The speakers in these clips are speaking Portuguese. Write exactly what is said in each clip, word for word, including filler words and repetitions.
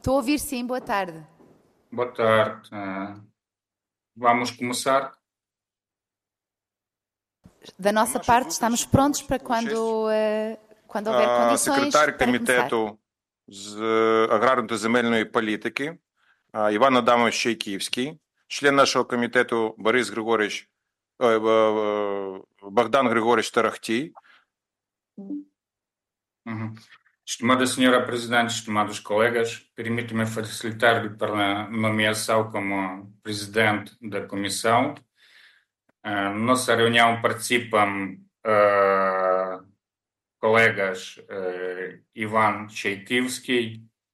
Estou a ouvir, sim, boa tarde. Boa tarde. Uh, vamos começar? Da nossa parte, estamos prontos para quando, uh, quando houver condições секретар para começar. комітету з аграрної та земельної політики Іван Адамович Чайківський, член нашого комітету Борис Григорович, Богдан Григорович Тарахтій. Uhum. Estimada senhora Presidente, estimados colegas, permita-me facilitar-lhe para a nomeação como Presidente da Comissão. Uh, na nossa reunião participam uh, colegas uh, Ivan Чайківський,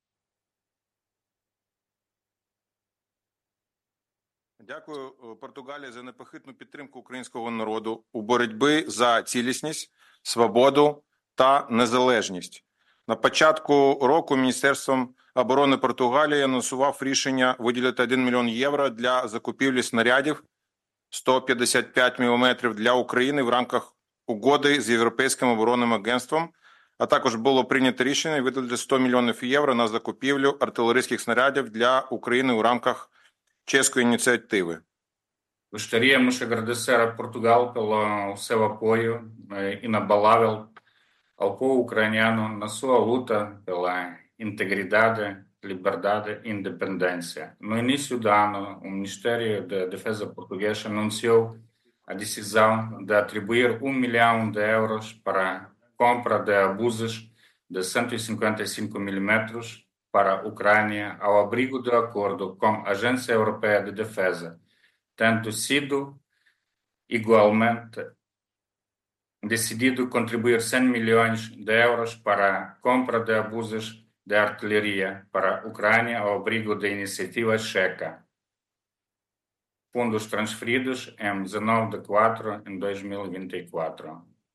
Дякую Португалії за непохитну підтримку українського народу у боротьбі за цілісність, свободу та незалежність. На початку року Міністерством оборони Португалії анонсував рішення виділити один мільйон євро для закупівлі снарядів сто п'ятдесят п'ять міліметрів для України в рамках угоди з Європейським оборонним агентством, а також було прийнято рішення виділити сто мільйонів євро на закупівлю артилерійських снарядів для України у рамках чеської ініціативи. Gostaríamos de agradecer a Portugal pelo seu apoio eh, inabalável ao povo ucraniano na sua luta pela integridade, liberdade e independência. No início do ano, o Ministério da Defesa português anunciou a decisão de atribuir um milhão de euros para a compra de abusos de cento e cinquenta e cinco milímetros para a Ucrânia ao abrigo do acordo com a Agência Europeia de Defesa, tendo sido igualmente decidido contribuir cem milhões de euros para a compra de abusos de artilharia para a Ucrânia ao abrigo da iniciativa checa. Fundos transferidos em dezenove de quatro de dois mil e vinte e quatro.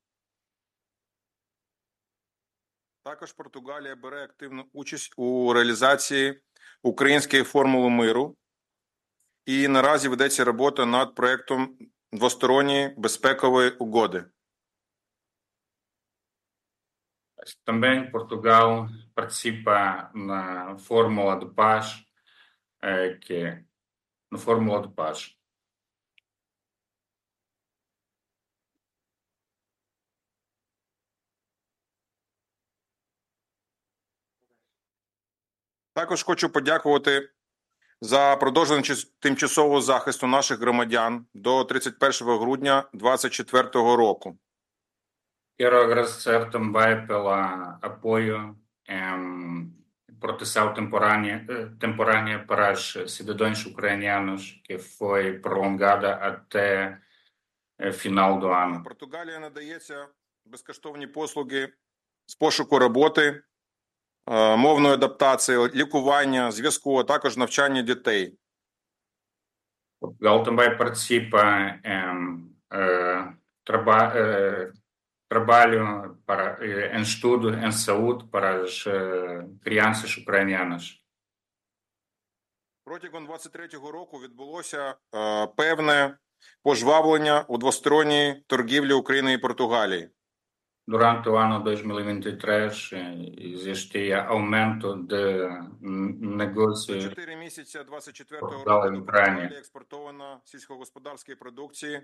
Також Португалія бере активну участь у реалізації української формули миру. І наразі ведеться робота над проєктом двосторонньої безпекової угоди. Também Portugal participa na Fórmula de Paz, eh, que na Fórmula de Paz. Також хочу подякувати за продовження тимчасового захисту наших громадян до тридцять першого грудня двадцять четвертого року. Quero agradecer também pelo apoio em proteção temporânea, temporânea para os cidadãos ucranianos, que foi prolongada até final do ano. Португалія надається безкоштовні послуги з пошуку роботи, мовної адаптації, лікування, зв'язку, а також навчання дітей. Portugal também participa em uh, traba uh, trabalho para, uh, em estudo em saúde para as uh, crianças ucranianas. Протягом двадцять третього року відбулося uh, певне пожвавлення у двосторонній торгівлі України і Португалії. Durante o ano dois mil e vinte e três existia aumento de negócios. чотири місяці двадцять четвертого року до Португалії експортовано сільськогосподарської продукції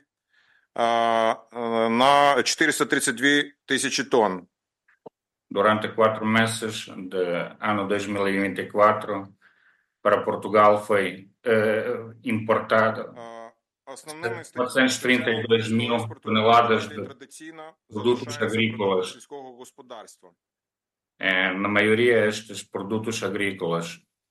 на чотириста тридцять дві тисячі тонн. Durante quatro meses do ano dois mil e vinte e quatro para Portugal foi uh, importado quatrocentos e trinta e dois mil toneladas de produtos agrícolas. É, na maioria estes produtos agrícolas.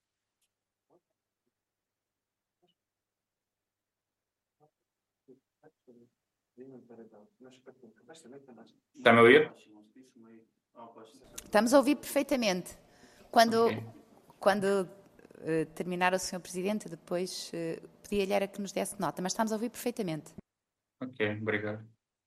Está me a ouvir? Estamos a ouvir perfeitamente. Quando, Okay. quando uh, terminar o senhor Presidente, depois uh, pedia-lhe era que nos desse nota, mas estamos a ouvir perfeitamente. Ok, obrigado.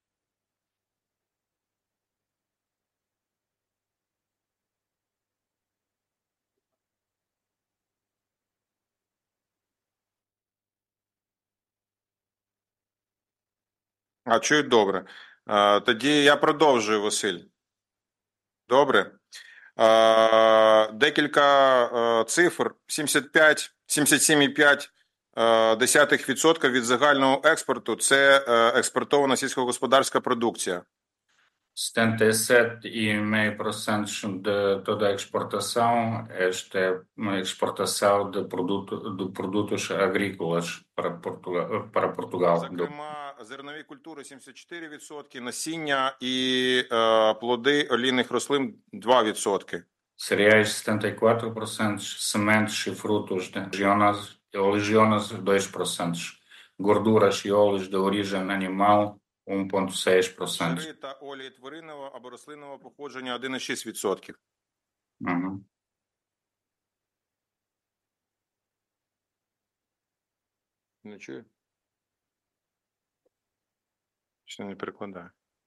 А, чую, добре. А, тоді я продовжую, Василь. Добре. А, Декілька цифр. сімдесят п'ять, сімдесят сім цілих п'ять десятих відсотка від загального експорту – це експортована сільськогосподарська продукція. setenta e sete vírgula cinco por cento de toda a exportação, esta é uma exportação de, produto, de produtos agrícolas para Portugal. Para Portugal. Зокрема, зернові культури сімдесят чотири відсотки, насіння і е, плоди олійних рослин два відсотки. Cereais setenta e quatro por cento, sementes e frutos de oleaginosas dois por cento, gorduras e óleos de origem animal um vírgula seis por cento. Жири та олії тваринного або рослинного походження один цілих шість десятих відсотка. Uhum. Не чую? Ще не перекладаю.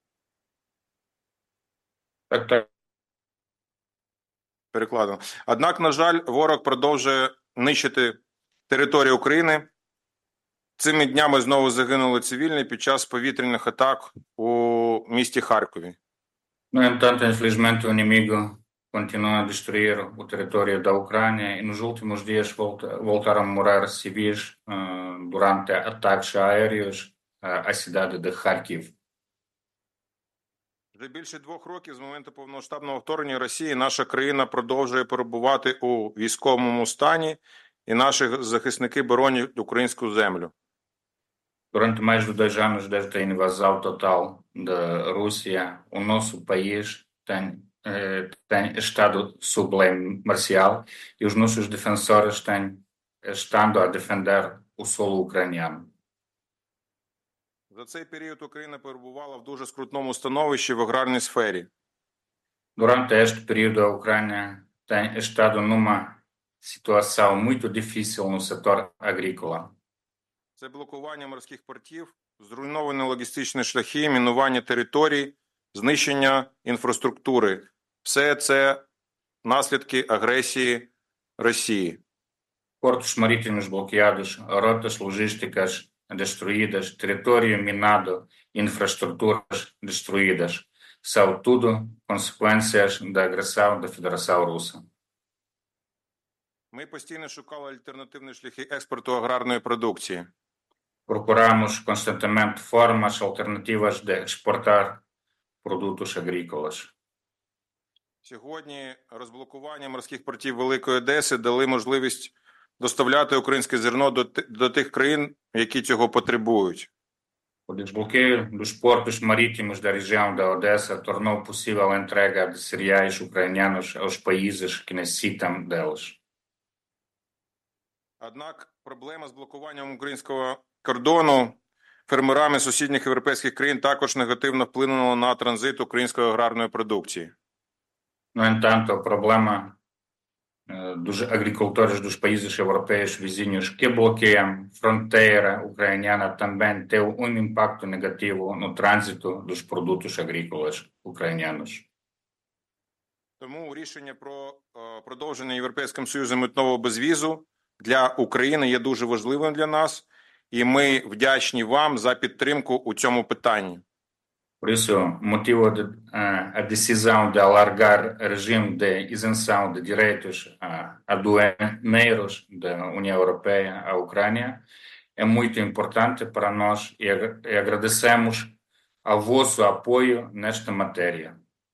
Так, так. Перекладено. Однак, на жаль, ворог продовжує нищити територію України. Цими днями знову загинули цивільні під час повітряних атак у місті Харкові. No entanto, infelizmente, o inimigo continua a destruir o território da Ucrânia e nos últimos dias volta, voltaram a morar civis uh, durante ataques aéreos uh, à cidade de Kharkiv. Вже більше двох років з моменту повномасштабного вторгнення Росії наша країна продовжує перебувати у військовому стані, і наші захисники боронять українську землю. Durante mais de dois anos desde a invasão total da Rússia, o nosso país tem, eh, tem estado sob lei marcial e os nossos defensores têm estado a defender o solo ucraniano. За цей період Україна перебувала в дуже скрутному становищі в аграрній сфері. Durante este período, a Ucrânia tem estado numa situação muito difícil no setor agrícola. Це блокування морських портів, зруйновані логістичні шляхи, мінування територій, знищення інфраструктури. Все це наслідки агресії Росії. Portos marítimos bloqueados, rotas logísticas destruídas, território minado, infraestruturas destruídas. São tudo consequências da agressão da Federação Russa. Ми постійно шукали альтернативні шляхи експорту аграрної продукції. Procuramos constantemente formas alternativas de exportar produtos agrícolas. Сьогодні розблокування морських портів Великої Одеси дали можливість доставляти українське зерно до, до тих країн, які цього потребують. O desbloqueio dos portos marítimos da região da Odessa tornou possível a entrega de cereais ucranianos aos países que necessitam deles. Однак проблема з блокуванням українського кордону фермерами сусідніх європейських країн також негативно вплинула на транзит української аграрної продукції. No entanto, o problema uh, dos agricultores dos países europeus vizinhos que bloqueiam fronteira ucraniana também tem um impacto negativo no trânsito dos produtos agrícolas ucranianos. Тому рішення про uh, продовження Європейським Союзом митного безвізу для України є дуже важливим для нас, і ми вдячні вам за підтримку у цьому питанні. Por isso, motivo de, uh, a decisão de alargar o regime de isenção de direitos uh, aduaneiros da União Europeia à Ucrânia é muito importante para nós e, ag e agradecemos ao vosso apoio nesta matéria.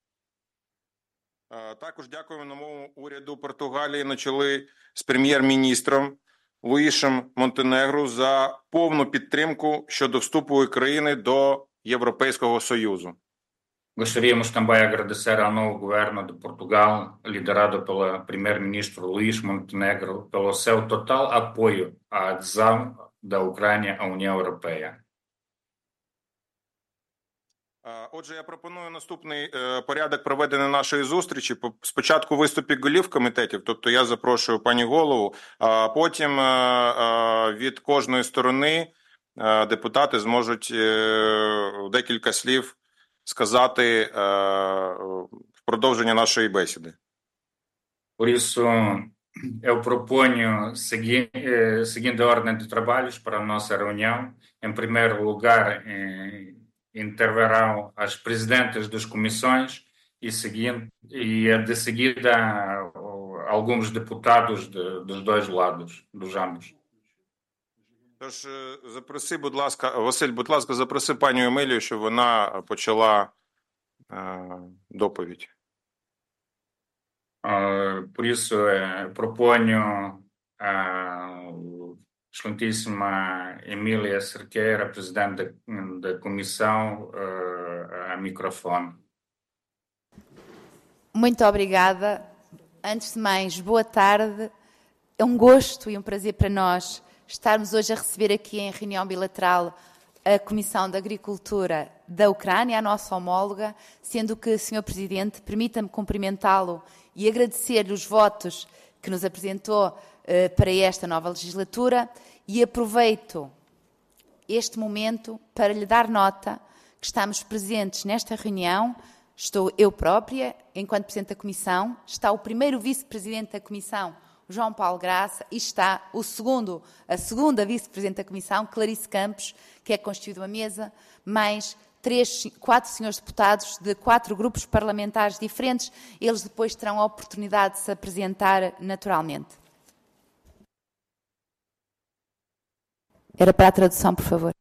Також дякуємо новому уряду Португалії на чолі з прем'єр-міністром Луїшем Монтенегру за повну підтримку щодо вступу України до Європейського Союзу. Gostaríamos também agradecer ao novo governo de Portugal, liderado pelo primeiro-ministro Luís Montenegro, pelo seu total apoio à adesão da Ucrânia à União Europeia. Отже, я пропоную наступний е, порядок проведення нашої зустрічі. Спочатку виступи голів комітетів, тобто я запрошую пані голову, а потім е, е, від кожної сторони е, депутати зможуть е, декілька слів сказати е, в продовження нашої бесіди. Por isso, eu proponho segui eh, seguinte ordem de trabalhos para a nossa reunião. Em primeiro lugar, eh, interverão as presidentes das comissões e, seguinte, e de seguida alguns deputados de, dos dois lados, dos ambos. Тож запроси, будь ласка, Василь, будь ласка, запроси пані Емілію, щоб вона почала е, доповідь. Por isso, proponho a excelentíssima Emília Cerqueira, presidente da, da comissão, a microfone. Muito obrigada. Antes de mais, boa tarde. É um gosto e um prazer para nós estarmos hoje a receber aqui em reunião bilateral a Comissão de Agricultura da Ucrânia, a nossa homóloga, sendo que, senhor Presidente, permita-me cumprimentá-lo e agradecer-lhe os votos que nos apresentou uh, para esta nova legislatura e aproveito este momento para lhe dar nota que estamos presentes nesta reunião. Estou eu própria, enquanto Presidente da Comissão, está o primeiro Vice-Presidente da Comissão, João Paulo Graça, e está o segundo, a segunda Vice-Presidente da Comissão, Clarice Campos, que é constituída uma mesa, mais três, quatro senhores deputados de quatro grupos parlamentares diferentes. Eles depois terão a oportunidade de se apresentar naturalmente. Era para a tradução, por favor.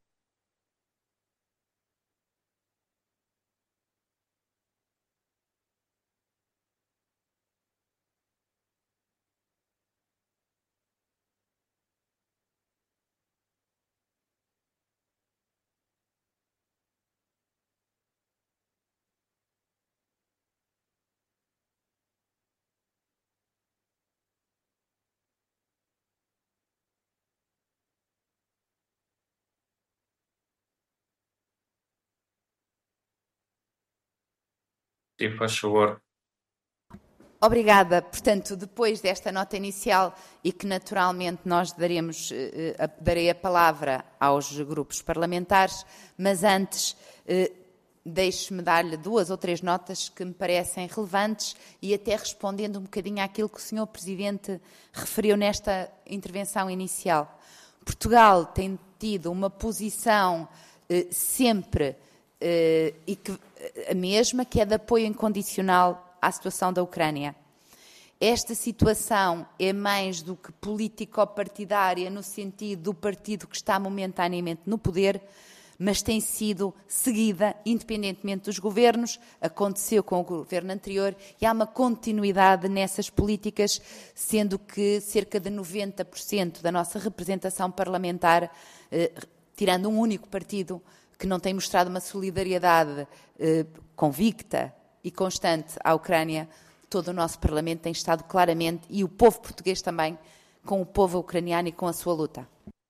Sim, faz favor. Obrigada. Portanto, depois desta nota inicial e que naturalmente nós daremos, eh, darei a palavra aos grupos parlamentares, mas antes eh, deixe-me dar-lhe duas ou três notas que me parecem relevantes e até respondendo um bocadinho àquilo que o senhor Presidente referiu nesta intervenção inicial. Portugal tem tido uma posição eh, sempre eh, e que, a mesma, que é de apoio incondicional à situação da Ucrânia. Esta situação é mais do que político-partidária no sentido do partido que está momentaneamente no poder, mas tem sido seguida independentemente dos governos, aconteceu com o governo anterior e há uma continuidade nessas políticas, sendo que cerca de noventa por cento da nossa representação parlamentar, eh, tirando um único partido, que não tem mostrado uma solidariedade eh, convicta e constante à Ucrânia, todo o nosso Parlamento tem estado claramente, e o povo português também, com o povo ucraniano e com a sua luta.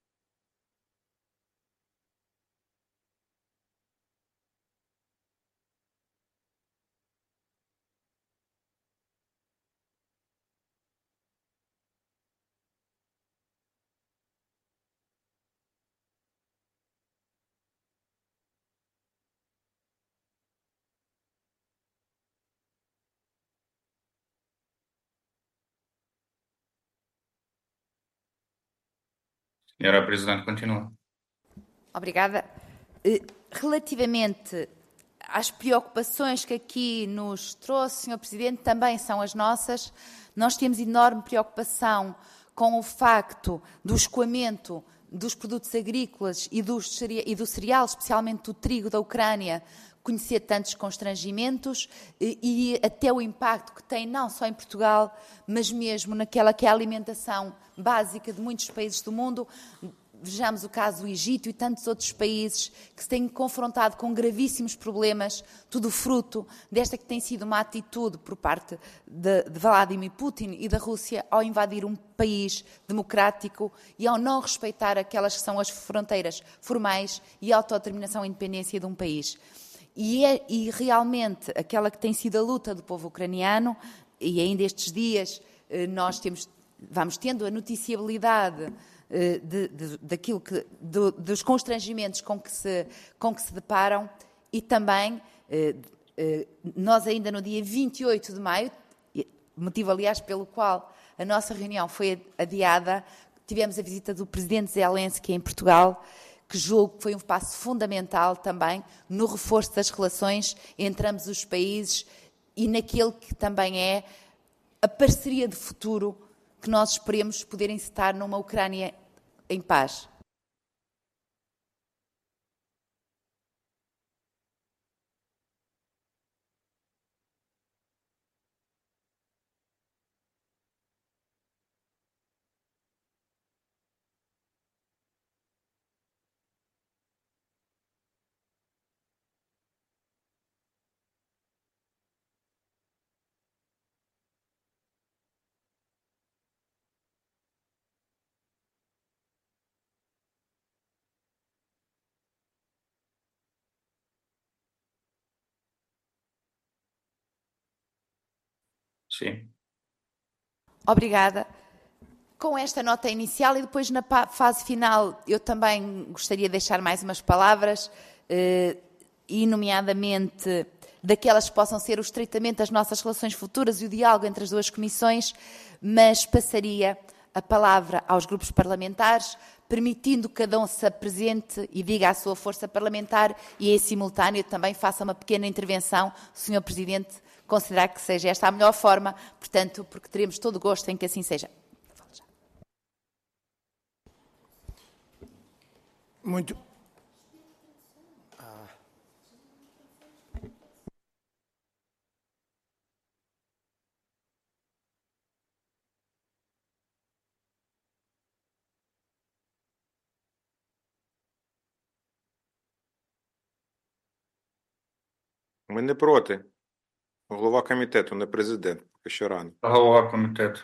Senhora Presidente, continua. Obrigada. Relativamente às preocupações que aqui nos trouxe, senhor Presidente, também são as nossas. Nós temos enorme preocupação com o facto do escoamento dos produtos agrícolas e do, e do cereal, especialmente do trigo da Ucrânia, conhecer tantos constrangimentos e, e até o impacto que tem não só em Portugal, mas mesmo naquela que é a alimentação básica de muitos países do mundo. Vejamos o caso do Egito e tantos outros países que se têm confrontado com gravíssimos problemas, tudo fruto desta que tem sido uma atitude por parte de, de Vladimir Putin e da Rússia ao invadir um país democrático e ao não respeitar aquelas que são as fronteiras formais e a autodeterminação e independência de um país. E, é, e realmente aquela que tem sido a luta do povo ucraniano, e ainda estes dias nós temos, vamos tendo a noticiabilidade De, de, daquilo que, do, dos constrangimentos com que, se, com que se deparam e também eh, eh, nós ainda no dia vinte e oito de maio, motivo aliás pelo qual a nossa reunião foi adiada, tivemos a visita do Presidente Zelensky em Portugal, que julgo que foi um passo fundamental também no reforço das relações entre ambos os países e naquele que também é a parceria de futuro que nós esperemos poder encetar numa Ucrânia em paz. Sim. Obrigada. Com esta nota inicial e depois na fase final eu também gostaria de deixar mais umas palavras, eh, e nomeadamente daquelas que possam ser o estreitamento das nossas relações futuras e o diálogo entre as duas comissões, mas passaria a palavra aos grupos parlamentares, permitindo que cada um se apresente e diga a sua força parlamentar e em simultâneo também faça uma pequena intervenção, senhor Presidente, considerar que seja esta a melhor forma, portanto, porque teremos todo o gosto em que assim seja. Muito. Ah. Ми не проти. Голова комітету, не президент. Поки що рано. Голова комітету.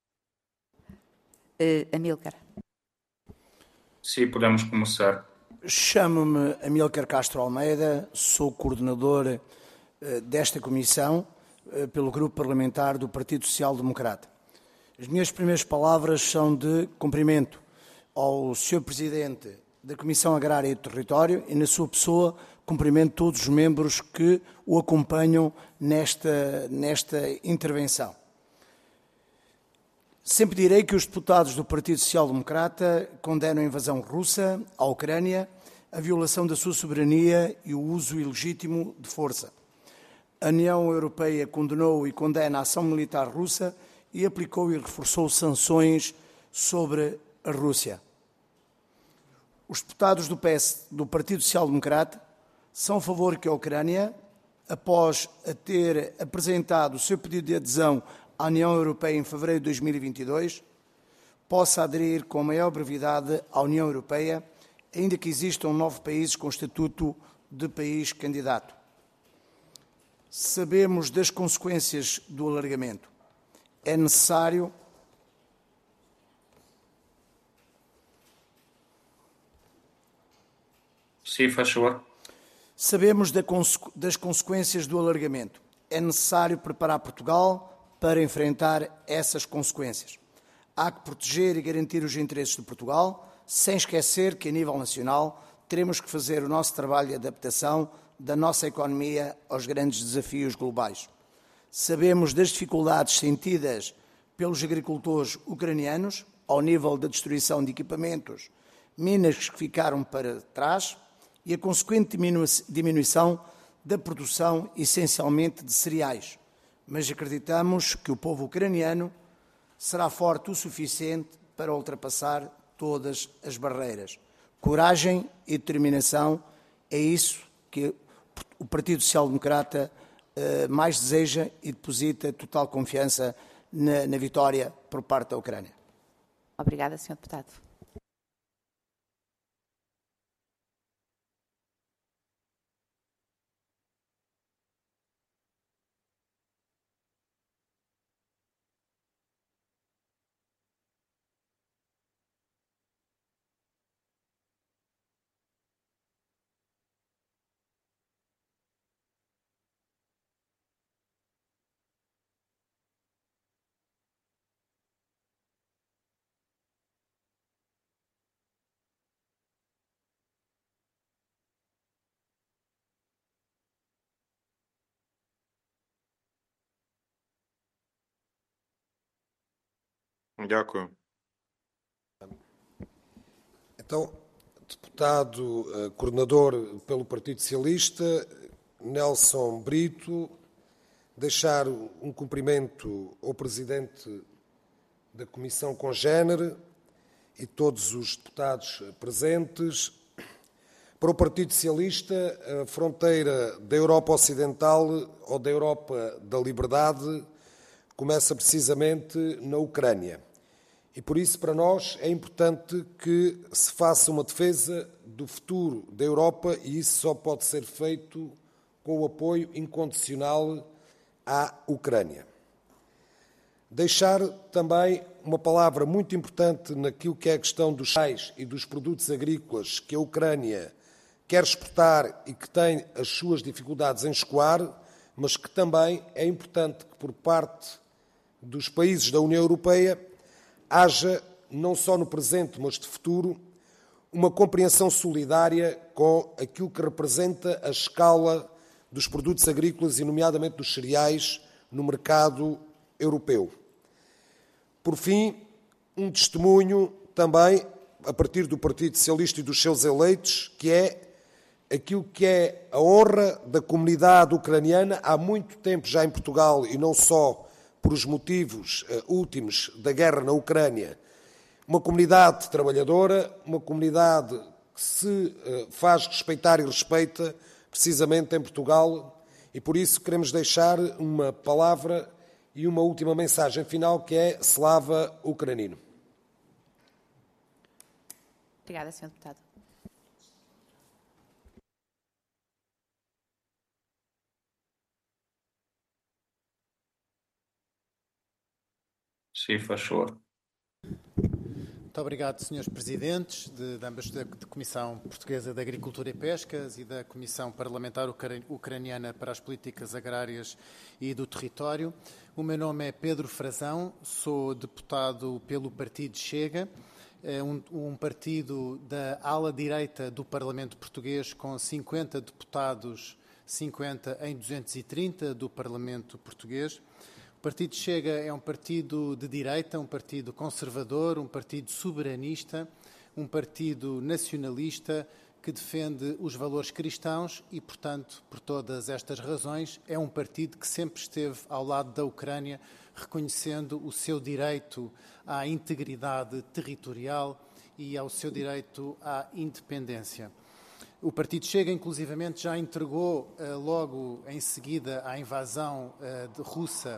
Uh, Amílcar. Sim, podemos começar. Chamo-me Amílcar Castro Almeida, sou coordenador uh, desta comissão uh, pelo grupo parlamentar do Partido Social Democrata. As minhas primeiras palavras são de cumprimento ao senhor Presidente da Comissão Agrária e do Território e, na sua pessoa, cumprimento todos os membros que o acompanham nesta, nesta intervenção. Sempre direi que os deputados do Partido Social Democrata condenam a invasão russa à Ucrânia, a violação da sua soberania e o uso ilegítimo de força. A União Europeia condenou e condena a ação militar russa e aplicou e reforçou sanções sobre a Rússia. Os deputados do P S, do Partido Social Democrata, são a favor que a Ucrânia, após a ter apresentado o seu pedido de adesão à União Europeia em fevereiro de dois mil e vinte e dois, possa aderir com a maior brevidade à União Europeia, ainda que existam nove países com estatuto de país candidato. Sabemos das consequências do alargamento. É necessário Sim, faz favor. Sabemos das consequências do alargamento. É necessário preparar Portugal para enfrentar essas consequências. Há que proteger e garantir os interesses de Portugal, sem esquecer que, a nível nacional, teremos que fazer o nosso trabalho de adaptação da nossa economia aos grandes desafios globais. Sabemos das dificuldades sentidas pelos agricultores ucranianos, ao nível da destruição de equipamentos, minas que ficaram para trás e a consequente diminuição da produção, essencialmente de cereais. Mas acreditamos que o povo ucraniano será forte o suficiente para ultrapassar todas as barreiras. Coragem e determinação, é isso que o Partido Social Democrata eh, mais deseja e deposita total confiança na, na vitória por parte da Ucrânia. Obrigada, senhor Deputado. Дякую. Então, deputado uh, coordenador pelo Partido Socialista, Nelson Brito, deixar um cumprimento ao Presidente da Comissão Congénere e todos os deputados presentes. Para o Partido Socialista, a fronteira da Europa Ocidental ou da Europa da Liberdade começa precisamente na Ucrânia. E por isso, para nós, é importante que se faça uma defesa do futuro da Europa e isso só pode ser feito com o apoio incondicional à Ucrânia. Deixar também uma palavra muito importante naquilo que é a questão dos cereais e dos produtos agrícolas que a Ucrânia quer exportar e que tem as suas dificuldades em escoar, mas que também é importante que por parte dos países da União Europeia haja, não só no presente, mas de futuro, uma compreensão solidária com aquilo que representa a escala dos produtos agrícolas e, nomeadamente, dos cereais no mercado europeu. Por fim, um testemunho também, a partir do Partido Socialista e dos seus eleitos, que é aquilo que é a honra da comunidade ucraniana há muito tempo já em Portugal e não só por os motivos uh, últimos da guerra na Ucrânia. Uma comunidade trabalhadora, uma comunidade que se uh, faz respeitar e respeita precisamente em Portugal e por isso queremos deixar uma palavra e uma última mensagem final que é Slava Ucranino. Obrigada, senhor Deputado. Sim, faz favor. Muito obrigado, senhores Presidentes de, de ambas da Comissão Portuguesa de Agricultura e Pescas e da Comissão Parlamentar Ucraniana para as Políticas Agrárias e do Território. O meu nome é Pedro Frazão, sou deputado pelo Partido Chega, um, um partido da ala direita do Parlamento Português com cinquenta deputados, cinquenta em duzentos e trinta do Parlamento Português. O Partido Chega é um partido de direita, um partido conservador, um partido soberanista, um partido nacionalista que defende os valores cristãos e, portanto, por todas estas razões, é um partido que sempre esteve ao lado da Ucrânia, reconhecendo o seu direito à integridade territorial e ao seu direito à independência. O Partido Chega, inclusivamente, já entregou logo em seguida à invasão de russa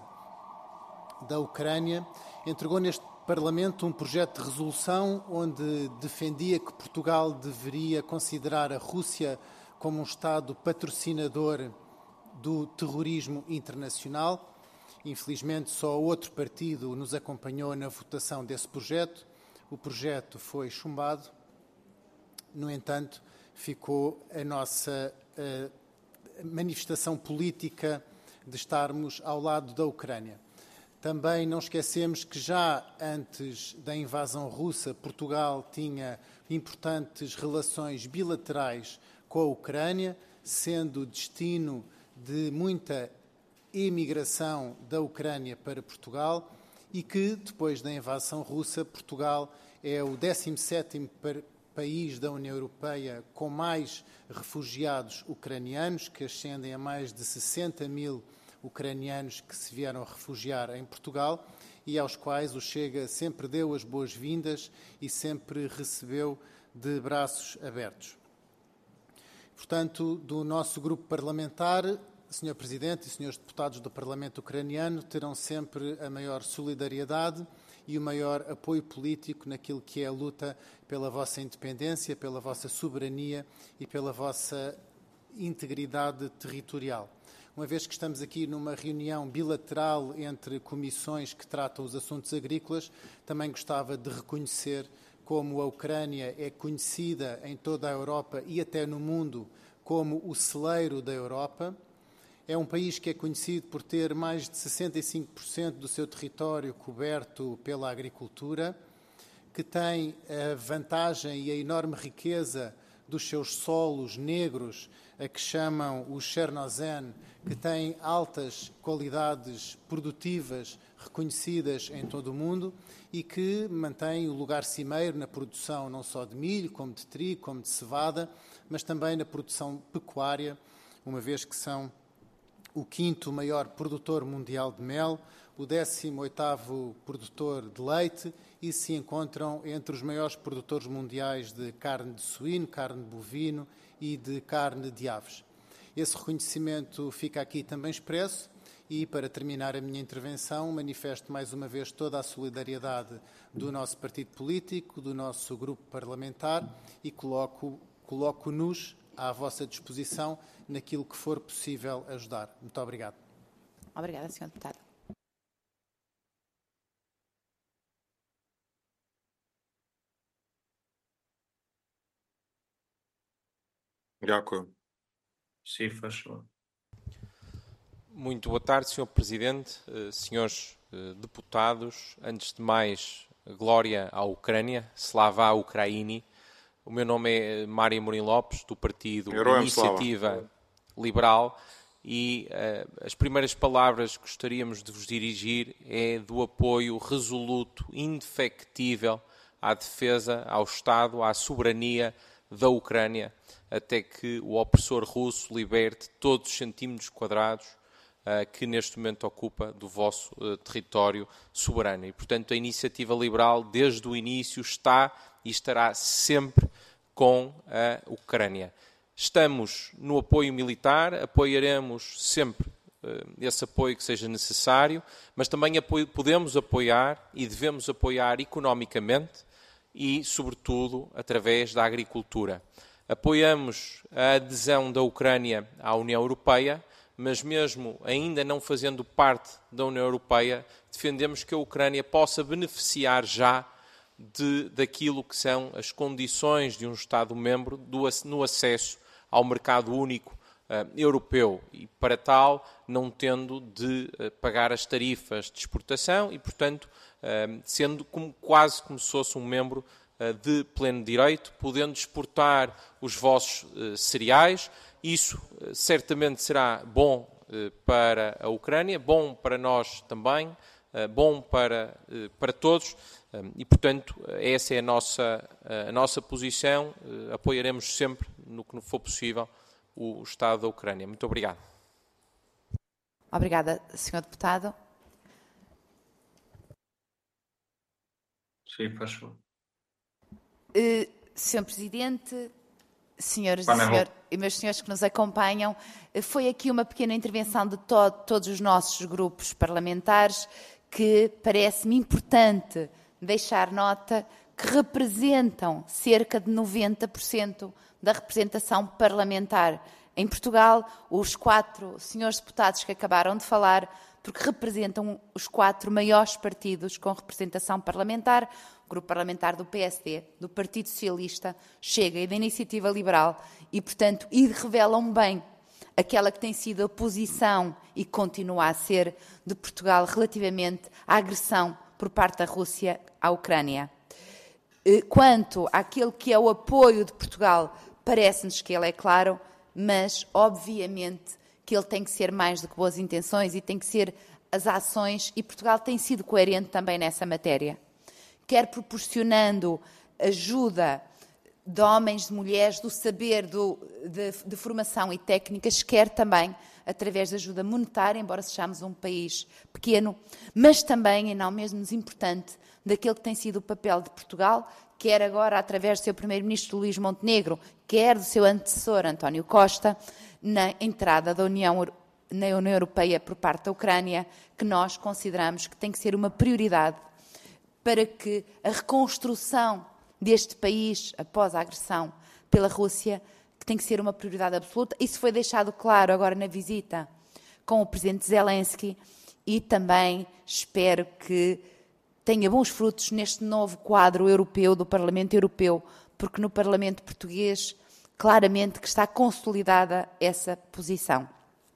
da Ucrânia, entregou neste Parlamento um projeto de resolução onde defendia que Portugal deveria considerar a Rússia como um Estado patrocinador do terrorismo internacional. Infelizmente, só outro partido nos acompanhou na votação desse projeto. O projeto foi chumbado. No entanto, ficou a nossa uh, manifestação política de estarmos ao lado da Ucrânia. Também não esquecemos que já antes da invasão russa, Portugal tinha importantes relações bilaterais com a Ucrânia, sendo destino de muita imigração da Ucrânia para Portugal e que, depois da invasão russa, Portugal é o décimo sétimo país da União Europeia com mais refugiados ucranianos, que ascendem a mais de sessenta mil ucranianos que se vieram refugiar em Portugal e aos quais o Chega sempre deu as boas-vindas e sempre recebeu de braços abertos. Portanto, do nosso grupo parlamentar, senhor Presidente e senhores deputados do Parlamento ucraniano terão sempre a maior solidariedade e o maior apoio político naquilo que é a luta pela vossa independência, pela vossa soberania e pela vossa integridade territorial. Uma vez que estamos aqui numa reunião bilateral entre comissões que tratam os assuntos agrícolas, também gostava de reconhecer como a Ucrânia é conhecida em toda a Europa e até no mundo como o celeiro da Europa. É um país que é conhecido por ter mais de sessenta e cinco por cento do seu território coberto pela agricultura, que tem a vantagem e a enorme riqueza dos seus solos negros, a que chamam o Chernozem, que tem altas qualidades produtivas reconhecidas em todo o mundo e que mantém o lugar cimeiro na produção não só de milho, como de trigo, como de cevada, mas também na produção pecuária, uma vez que são o quinto maior produtor mundial de mel, o décimo oitavo produtor de leite e se encontram entre os maiores produtores mundiais de carne de suíno, carne de bovino e de carne de aves. Esse reconhecimento fica aqui também expresso e, para terminar a minha intervenção, manifesto mais uma vez toda a solidariedade do nosso partido político, do nosso grupo parlamentar e coloco, coloco-nos à vossa disposição naquilo que for possível ajudar. Muito obrigado. Obrigada, senhor Deputado. Дякую. Sim, faz favor. Muito boa tarde, senhor Presidente, senhores deputados. Antes de mais, glória à Ucrânia, Slava Ukraini. O meu nome é Mário Amorim Lopes, do Partido Herói Iniciativa Slava. Liberal, e uh, as primeiras palavras que gostaríamos de vos dirigir é do apoio resoluto, indefectível à defesa, ao Estado, à soberania da Ucrânia, até que o opressor russo liberte todos os centímetros quadrados uh, que neste momento ocupa do vosso uh, território soberano. E, portanto, a Iniciativa Liberal, desde o início, está e estará sempre com a Ucrânia. Estamos no apoio militar, apoiaremos sempre uh, esse apoio que seja necessário, mas também apoio, podemos apoiar e devemos apoiar economicamente e, sobretudo, através da agricultura. Apoiamos a adesão da Ucrânia à União Europeia, mas mesmo ainda não fazendo parte da União Europeia, defendemos que a Ucrânia possa beneficiar já de, daquilo que são as condições de um Estado-membro no acesso ao mercado único uh, europeu e, para tal, não tendo de uh, pagar as tarifas de exportação e, portanto, uh, sendo como, quase como se fosse um membro uh, de pleno direito, podendo exportar os vossos uh, cereais. Isso uh, certamente será bom uh, para a Ucrânia, bom para nós também, uh, bom para, uh, para todos. E, portanto, essa é a nossa, a nossa posição. Apoiaremos sempre, no que for possível, o Estado da Ucrânia. Muito obrigado. Obrigada, senhor Deputado. Sim, faz favor. Uh, senhor Presidente, senhores e, senhor, e meus senhores que nos acompanham, foi aqui uma pequena intervenção de to todos os nossos grupos parlamentares que parece-me importante deixar nota que representam cerca de noventa por cento da representação parlamentar em Portugal, os quatro senhores deputados que acabaram de falar, porque representam os quatro maiores partidos com representação parlamentar, o Grupo Parlamentar do P S D, do Partido Socialista, Chega e da Iniciativa Liberal, e, portanto, e revelam bem aquela que tem sido a posição e continua a ser de Portugal relativamente à agressão por parte da Rússia à Ucrânia. Quanto àquele que é o apoio de Portugal, parece-nos que ele é claro, mas, obviamente, que ele tem que ser mais do que boas intenções e tem que ser as ações, e Portugal tem sido coerente também nessa matéria. Quer proporcionando ajuda de homens, de mulheres, do saber, do, de, de formação e técnicas, quer também através de ajuda monetária, embora sejamos um país pequeno, mas também, e não menos importante, daquele que tem sido o papel de Portugal, quer agora através do seu primeiro-ministro Luís Montenegro, quer do seu antecessor António Costa, na entrada da União, na União Europeia por parte da Ucrânia, que nós consideramos que tem que ser uma prioridade para que a reconstrução deste país após a agressão pela Rússia, que tem que ser uma prioridade absoluta. Isso foi deixado claro agora na visita com o presidente Zelensky e também espero que tenha bons frutos neste novo quadro europeu do Parlamento Europeu, porque no Parlamento português claramente que está consolidada essa posição.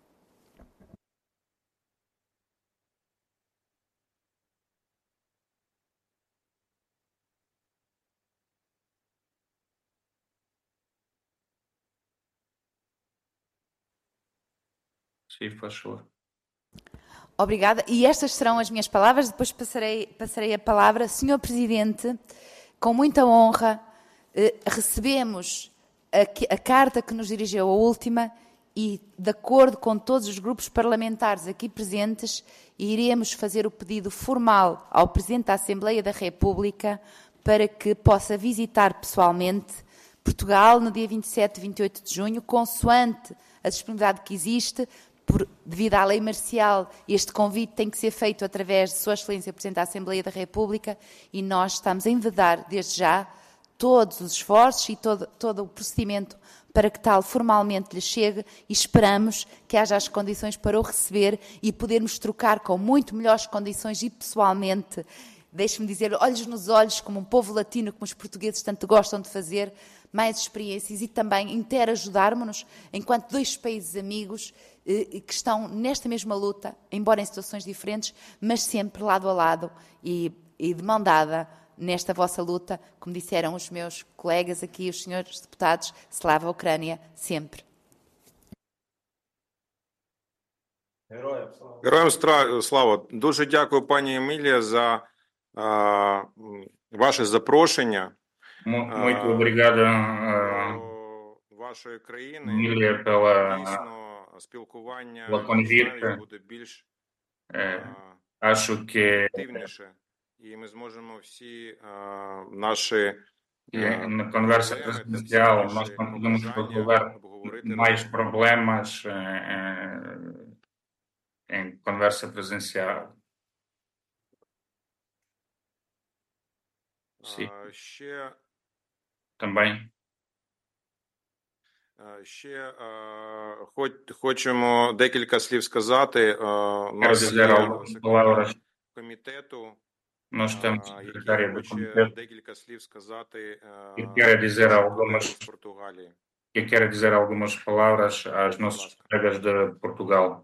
Sim, faz favor. Obrigada. E estas serão as minhas palavras. Depois passarei, passarei a palavra. senhor Presidente, com muita honra, eh, recebemos a, a carta que nos dirigiu a última e, de acordo com todos os grupos parlamentares aqui presentes, iremos fazer o pedido formal ao Presidente da Assembleia da República para que possa visitar pessoalmente Portugal no dia vinte e sete e vinte e oito de junho, consoante a disponibilidade que existe, por, devido à lei marcial, este convite tem que ser feito através de Sua Excelência Presidente da Assembleia da República e nós estamos a envedar, desde já, todos os esforços e todo, todo o procedimento para que tal formalmente lhe chegue e esperamos que haja as condições para o receber e podermos trocar com muito melhores condições e pessoalmente, deixe-me dizer, olhos nos olhos, como um povo latino, como os portugueses tanto gostam de fazer, mais experiências e também interajudarmos-nos enquanto dois países amigos eh, que estão nesta mesma luta, embora em situações diferentes, mas sempre lado a lado e, e de mão dada nesta vossa luta, como disseram os meus colegas aqui, os senhores deputados, Slava Ucrânia, sempre. Героям стра- слава. Дуже дякую, пані Емілія, за а, ваше запрошення Mu- Muito obrigado, uh, до вашої країни. Emília, pela, Дійсно, спілкування pela convite. навіть буде більш Eh, а, acho que активніше, і ми зможемо всі а, наші que а, na conversa проблеми та presencial всі nós наші não podemos побажання resolver обговорити mais разом. problemas eh, eh, em conversa presencial. Sim, А, Ще também. а, ще а, хоч, хочемо декілька слів сказати. А, У Quero нас dizer є algumas секретар palavras. комітету, Nós temos а, який secretária do хоче comitê декілька слів сказати а, que quer dizer нашим algumas колегам з Португалії. que quer dizer algumas palavras aos nossos colegas de Portugal.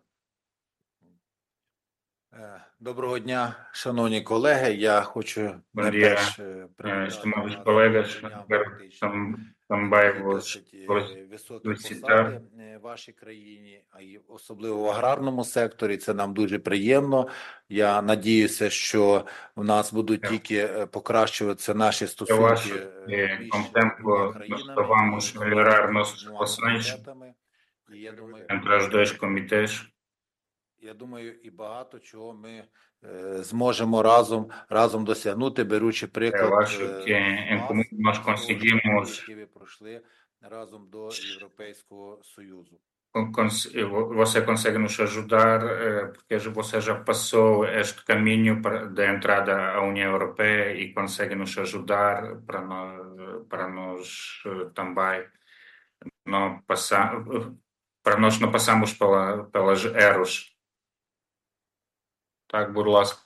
Е, Доброго дня, шановні колеги. Я хочу Bom найперш dia, е, eh, привітати estimados вас colegas. з Дня Quero політичної tam- também vos досить е, vos високі felicitar. посади е, в вашій країні, а й особливо в аграрному секторі. Це нам дуже приємно. Я надіюся, що в нас будуть Я- тільки е, покращуватися наші Eu стосунки acho е, que між com o двома tempo nós країнами só vamos і melhorar двома nossas relações комітетами. І я думаю, entre os dois comitês. Я думаю, і багато чого ми е, зможемо разом разом досягнути, беручи приклад Eu acho е, que em з comum вас, nós з того шляху, conseguimos який ви пройшли разом до Європейського Союзу. con- cons- você consegue nos ajudar, eh, porque você já passou este caminho para- da entrada à União Europeia e consegue nos ajudar para nós, para nós eh, também não passar, para nós não passarmos pela, pelas erros. Так, будь ласка.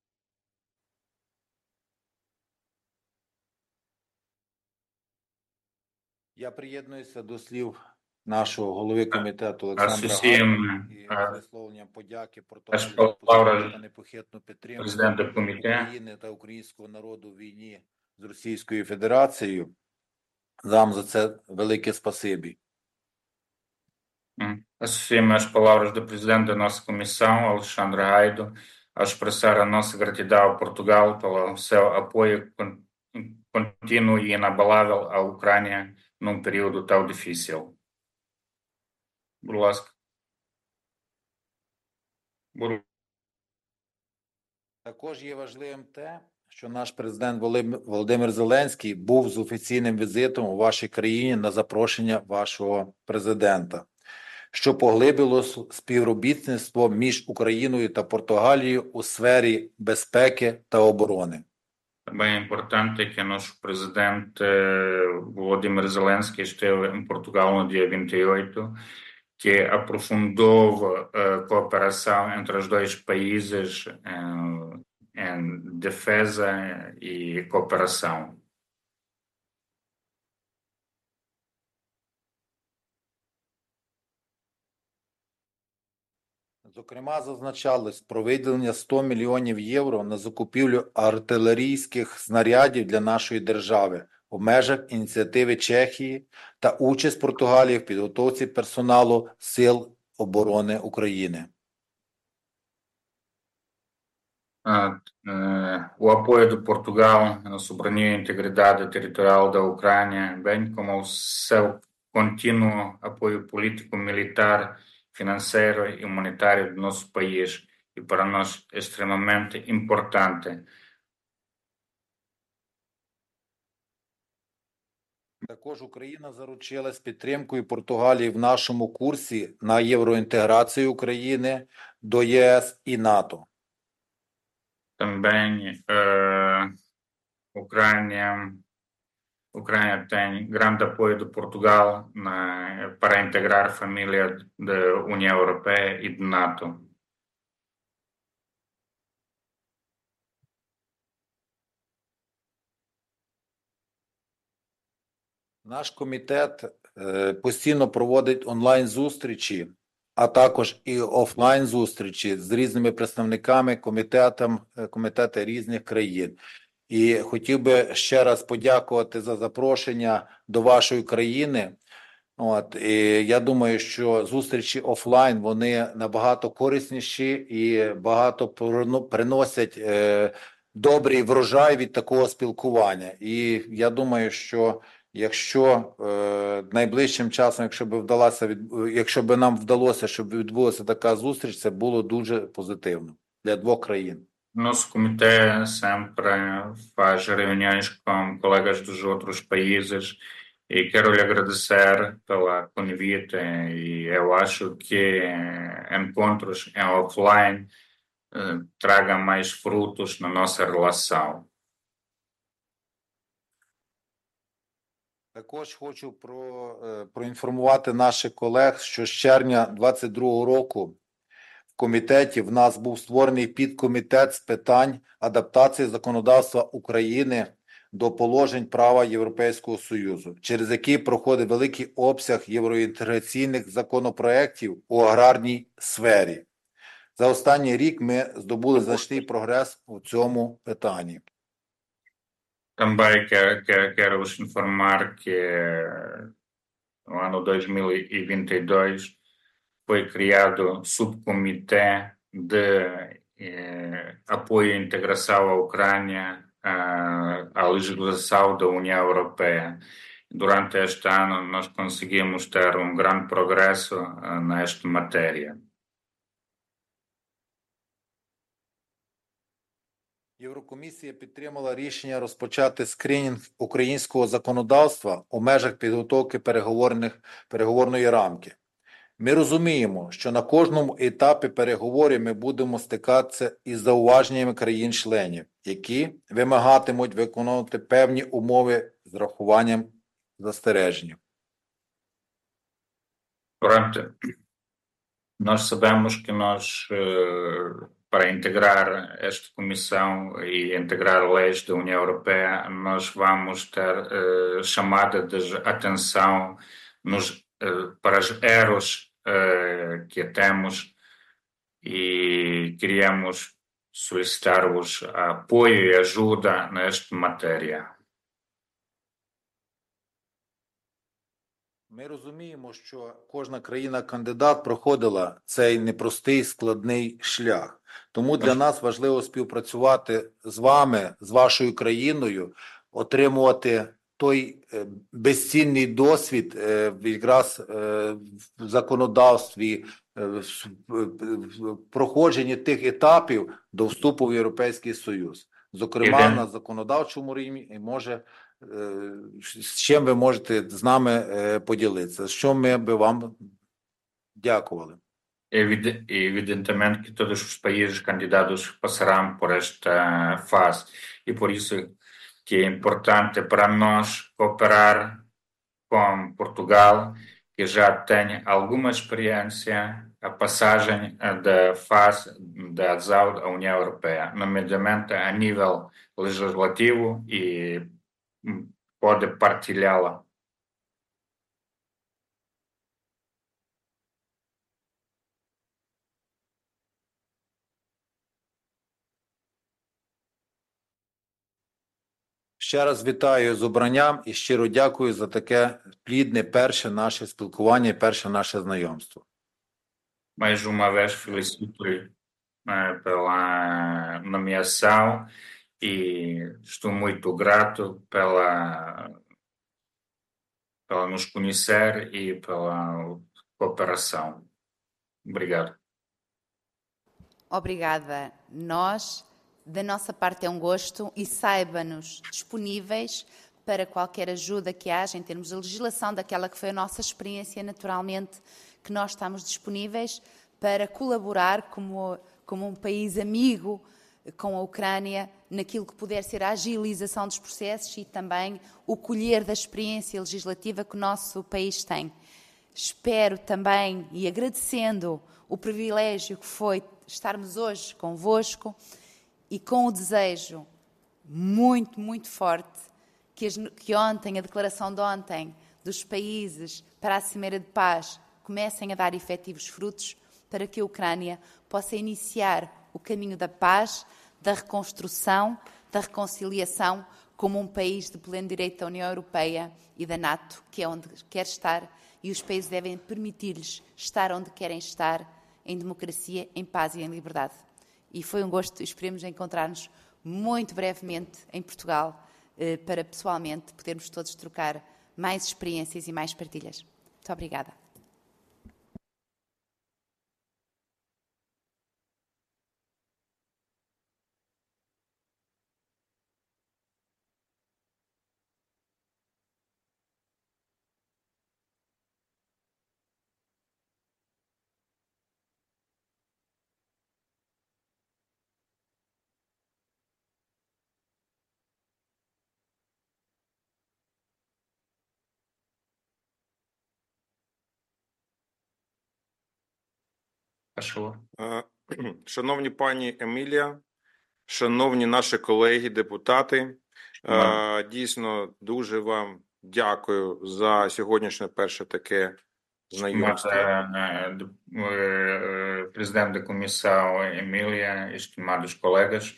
Я приєднуюся до слів нашого голови комітету Олександра Асоціюємо, Гайди і а, з висловленням подяки аж Португалії за Павла постійну та непохитну підтримку Президента комітету. України та українського народу в війні з Російською Федерацією. Вам за це велике спасибі. Hum. Associamos as palavras do presidente da nossa comissão, Alexandre Raido, ao expressar a nossa gratidão a Portugal pelo seu apoio con- contínuo e inabalável à Ucrânia num período tão difícil. Будь ласка. Будь- Також є важливим те, що наш президент Володим- Володимир Зеленський був з офіційним візитом у вашій країні на запрошення вашого президента, що поглибило с- співробітництво між Україною та Португалією у сфері безпеки та оборони. Também é importante que o nosso presidente eh, Volodymyr Zelensky esteve em Portugal no dia vinte e oito, que aprofundou a cooperação entre os dois países em, em defesa e cooperação. Зокрема, зазначалось про виділення сто мільйонів євро на закупівлю артилерійських снарядів для нашої держави у межах ініціативи Чехії та участь Португалії в підготовці персоналу Сил оборони України. Ah, eh, o apoio de Portugal na soberania e integridade territorial da Ucrânia, bem como o seu contínuo apoio político, militar, financeiro e humanitário do nosso país. E para nós é extremamente importante. Також Україна заручилась підтримкою Португалії в нашому курсі на євроінтеграцію України до ЄС і НАТО. Também uh, Ucrânia, Ucrânia tem grande apoio de Portugal na, para integrar a família da União Europeia e de NATO. Наш комітет е, постійно проводить онлайн-зустрічі, а також і офлайн-зустрічі з різними представниками комітетам, е, комітетів різних країн. І хотів би ще раз подякувати за запрошення до вашої країни. От, і я думаю, що зустрічі офлайн, вони набагато корисніші і багато приносять е, добрий врожай від такого спілкування. І я думаю, що якщо е, найближчим часом, якщо б вдалося, від, якщо б нам вдалося, щоб відбулася така зустріч, це було дуже позитивно для двох країн. Nosso comitê sempre faz reuniões com colegas dos outros países e quero lhe agradecer pela convite e eu acho que encontros em offline eh, tragam mais frutos na nossa relação. Також хочу про, проінформувати наших колег, що з червня двадцять другого року в комітеті в нас був створений підкомітет з питань адаптації законодавства України до положень права Європейського Союзу, через який проходить великий обсяг євроінтеграційних законопроєктів у аграрній сфері. За останній рік ми здобули значний прогрес у цьому питанні. Também quero, quero, quero vos informar que no ano dois mil e vinte e dois foi criado subcomitê de eh, apoio e integração à Ucrânia à, à legislação da União Europeia. Durante este ano nós conseguimos ter um grande progresso eh, nesta matéria. Єврокомісія підтримала рішення розпочати скринінг українського законодавства у межах підготовки переговорних, переговорної рамки. Ми розуміємо, що на кожному етапі переговорів ми будемо стикатися із зауваженнями країн-членів, які вимагатимуть виконувати певні умови з рахуванням застережень. Durante, nós sabemos que nós eh, para integrar esta comissão e integrar leis da União Europeia, nós vamos ter uh, chamada de atenção nos, uh, para os erros uh, que temos e queríamos solicitar-vos apoio e ajuda nesta matéria. Ми розуміємо, що кожна країна-кандидат проходила цей непростий, складний шлях. Тому для нас важливо співпрацювати з вами, з вашою країною, отримувати той безцінний досвід якраз в законодавстві, в проходженні тих етапів до вступу в Європейський Союз. Зокрема, на законодавчому рівні і може з чим ви можете з нами поділитися, що ми би вам дякували. Evidentemente que todos os países candidatos passarão por esta fase e por isso que é importante para nós cooperar com Portugal, que já tem alguma experiência a passagem da fase da adesão à União Europeia, nomeadamente a nível legislativo e pode partilhá-la. Ще раз вітаю з обранням і щиро дякую за таке плідне перше наше спілкування і перше наше знайомство. Mais uma vez felicito-lhe pela nomeação e estou muito grato pela pela nos conhecer e pela cooperação. Obrigado. Obrigada. Nós, da nossa parte, é um gosto e saiba-nos disponíveis para qualquer ajuda que haja em termos de legislação, daquela que foi a nossa experiência, naturalmente, que nós estamos disponíveis para colaborar como, como um país amigo com a Ucrânia naquilo que puder ser a agilização dos processos e também o colher da experiência legislativa que o nosso país tem. Espero também, e agradecendo o privilégio que foi estarmos hoje convosco e com o desejo muito, muito forte que, as, que ontem, a declaração de ontem dos países para a Cimeira de Paz comecem a dar efetivos frutos para que a Ucrânia possa iniciar o caminho da paz, da reconstrução, da reconciliação como um país de pleno direito da União Europeia e da NATO, que é onde quer estar, e os países devem permitir-lhes estar onde querem estar, em democracia, em paz e em liberdade. E foi um gosto, esperemos encontrar-nos muito brevemente em Portugal, para pessoalmente podermos todos trocar mais experiências e mais partilhas. Muito obrigada. Шановні пані Емілія, шановні наші колеги, депутати, дійсно дуже вам дякую за сьогоднішнє перше таке знайомство. Presidente da Comissão, Emília, estimados colegas,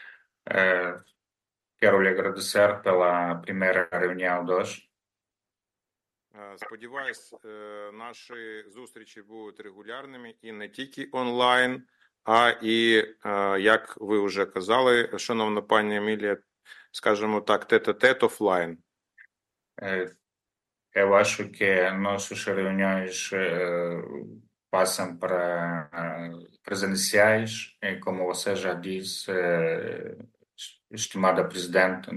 quero lhe agradecer pela primeira reunião de hoje. Сподіваюсь, наші зустрічі будуть регулярними і не тільки онлайн, а і, як ви вже казали, шановна пані Емілія, скажімо так, тет-а-тет офлайн. Eu acho que nossas reuniões passam para presenciais, e como você já disse, estimada Presidente,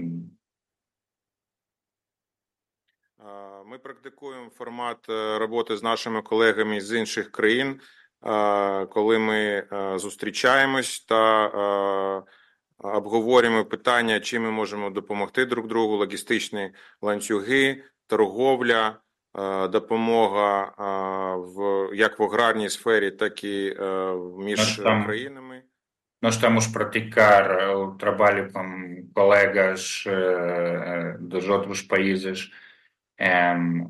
Ми практикуємо формат роботи з нашими колегами з інших країн, коли ми зустрічаємось та обговорюємо питання, чим ми можемо допомогти друг другу, логістичні ланцюги, торговля, допомога в, як в аграрній сфері, так і між країнами. Nós estamos a praticar o trabalho com colegas dos outros países em,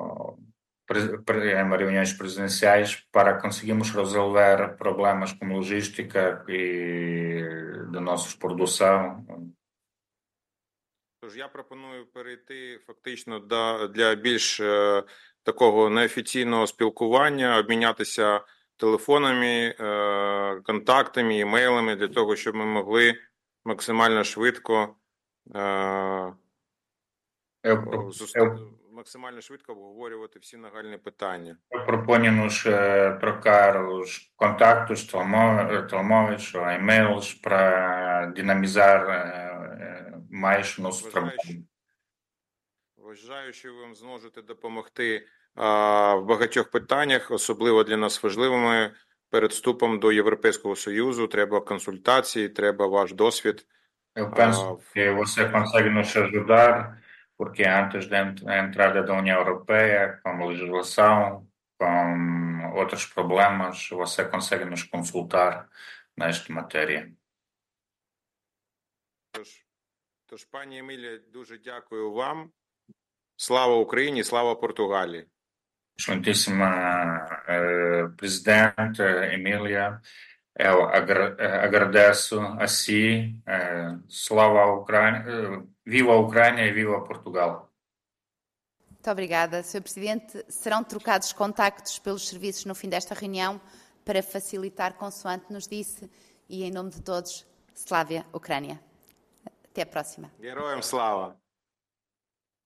em reuniões presenciais para conseguirmos resolver problemas como logística e da nossa produção. Тож я пропоную перейти фактично до, для більш е, такого неофіційного спілкування, обмінятися телефонами, е, контактами, імейлами для того, щоб ми могли максимально швидко е, максимально швидко обговорювати всі нагальні питання. Eu proponho-nos uh, trocar os contactos telemóveis ou e-mails para dinamizar uh, mais o nosso trabalho. Вважаю, що ви зможете допомогти uh, в багатьох питаннях, особливо для нас важливими перед вступом до Європейського Союзу. Треба консультації, треба ваш досвід. Eu penso uh, que você consegue nos ajudar, porque antes da entrada da União Europeia, com a legislação, com outros problemas, você consegue nos consultar nesta matéria. Тож, тож, пані Емілія, дуже дякую вам. Слава Україні, слава Португалії. Excelentíssima uh, Presidente Emília, eu agra agradeço a si, uh, slava a Ucrânia, uh, viva a Ucrânia e viva Portugal. Muito obrigada, senhor Presidente. Serão trocados contactos pelos serviços no fim desta reunião para facilitar, consoante nos disse, e em nome de todos, Slávia, Ucrânia. Até a próxima. Героям слава!